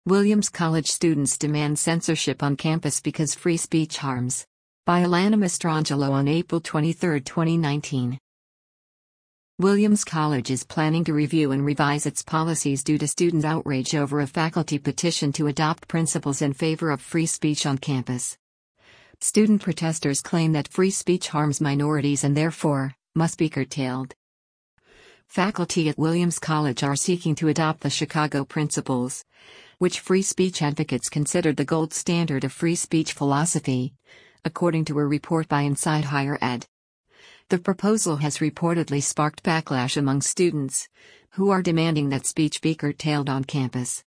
Williams College students demand censorship on campus because free speech harms. By Alana Mastrangelo on April 23, 2019. Williams College is planning to review and revise its policies due to student outrage over a faculty petition to adopt principles in favor of free speech on campus. Student protesters claim that free speech harms minorities and therefore must be curtailed. Faculty at Williams College are seeking to adopt the Chicago Principles, which free speech advocates consider the gold standard of free speech philosophy, according to a report by Inside Higher Ed. The proposal has reportedly sparked backlash among students, who are demanding that speech be curtailed on campus.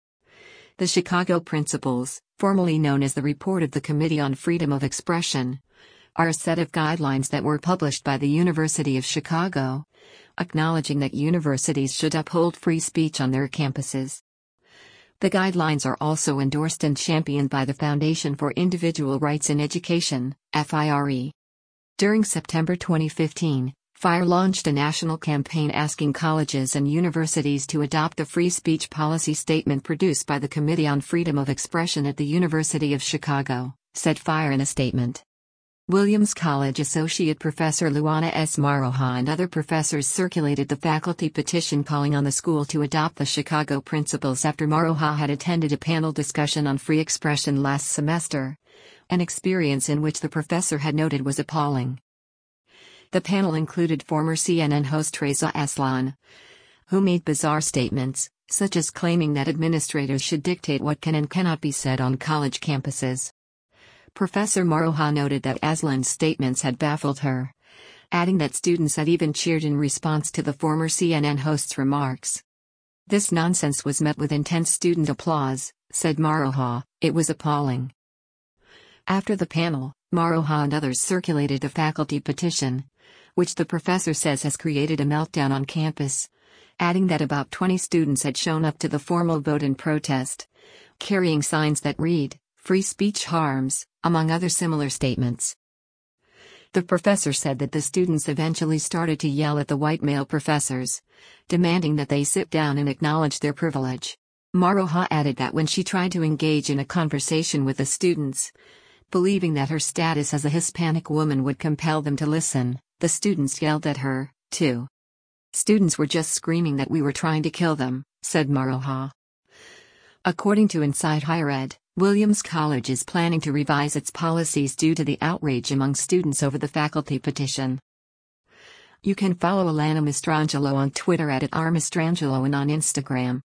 The Chicago Principles, formerly known as the Report of the Committee on Freedom of Expression, are a set of guidelines that were published by the University of Chicago, acknowledging that universities should uphold free speech on their campuses. The guidelines are also endorsed and championed by the Foundation for Individual Rights in Education, FIRE. During September 2015, FIRE launched a national campaign asking colleges and universities to adopt the free speech policy statement produced by the Committee on Freedom of Expression at the University of Chicago, said FIRE in a statement. Williams College Associate Professor Luana S. Maroha and other professors circulated the faculty petition calling on the school to adopt the Chicago Principles after Maroha had attended a panel discussion on free expression last semester, an experience in which the professor had noted was appalling. The panel included former CNN host Reza Aslan, who made bizarre statements, such as claiming that administrators should dictate what can and cannot be said on college campuses. Professor Maroha noted that Aslan's statements had baffled her, adding that students had even cheered in response to the former CNN host's remarks. "This nonsense was met with intense student applause," said Maroha. "It was appalling." After the panel, Maroha and others circulated a faculty petition, which the professor says has created a meltdown on campus, adding that about 20 students had shown up to the formal vote in protest, carrying signs that read, "Free speech harms," among other similar statements. The professor said that the students eventually started to yell at the white male professors, demanding that they sit down and acknowledge their privilege. Maroha added that when she tried to engage in a conversation with the students, believing that her status as a Hispanic woman would compel them to listen, the students yelled at her, too. "Students were just screaming that we were trying to kill them," said Maroha. According to Inside Higher Ed, Williams College is planning to revise its policies due to the outrage among students over the faculty petition. You can follow Alana Mastrangelo on Twitter @rmastrangelo and on Instagram